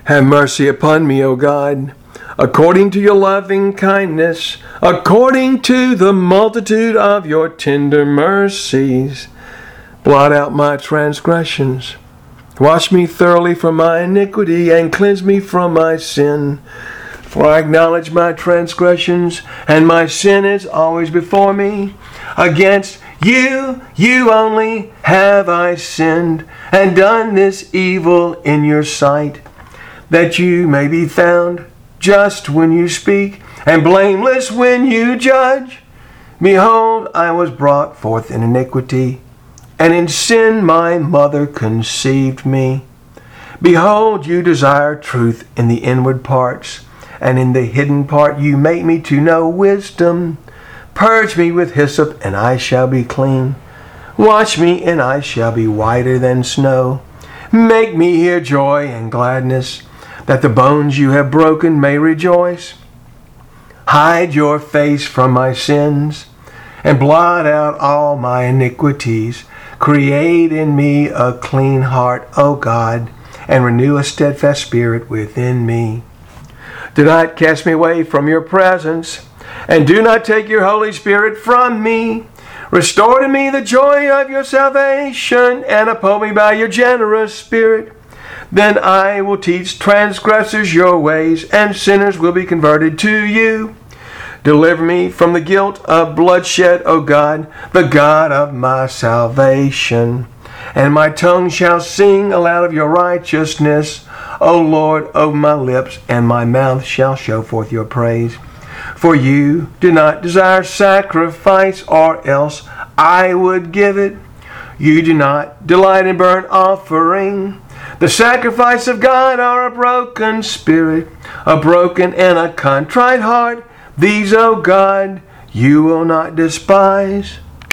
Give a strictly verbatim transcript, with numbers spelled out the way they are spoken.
Have mercy upon me, O God, according to your loving kindness, according to the multitude of your tender mercies. Blot out my transgressions. Wash me thoroughly from my iniquity and cleanse me from my sin. For I acknowledge my transgressions, and my sin is always before me. Against you, you only, have I sinned, and done this evil in your sight, that you may be found just when you speak, and blameless when you judge. Behold, I was brought forth in iniquity, and in sin my mother conceived me. Behold, you desire truth in the inward parts, and in the hidden part you make me to know wisdom. Purge me with hyssop, and I shall be clean. Wash me, and I shall be whiter than snow. Make me hear joy and gladness, that the bones you have broken may rejoice. Hide your face from my sins, and blot out all my iniquities. Create in me a clean heart, O God, and renew a steadfast spirit within me. Do not cast me away from your presence, and do not take your Holy Spirit from me. Restore to me the joy of your salvation, and uphold me by your generous spirit. Then I will teach transgressors your ways, and sinners will be converted to you. Deliver me from the guilt of bloodshed, O God, the God of my salvation. And my tongue shall sing aloud of your righteousness. O Lord, open my lips, and my mouth shall show forth your praise. For you do not desire sacrifice, or else I would give it. You do not delight in burnt offering. The sacrifice of God are a broken spirit, a broken and a contrite heart. These, O God, you will not despise.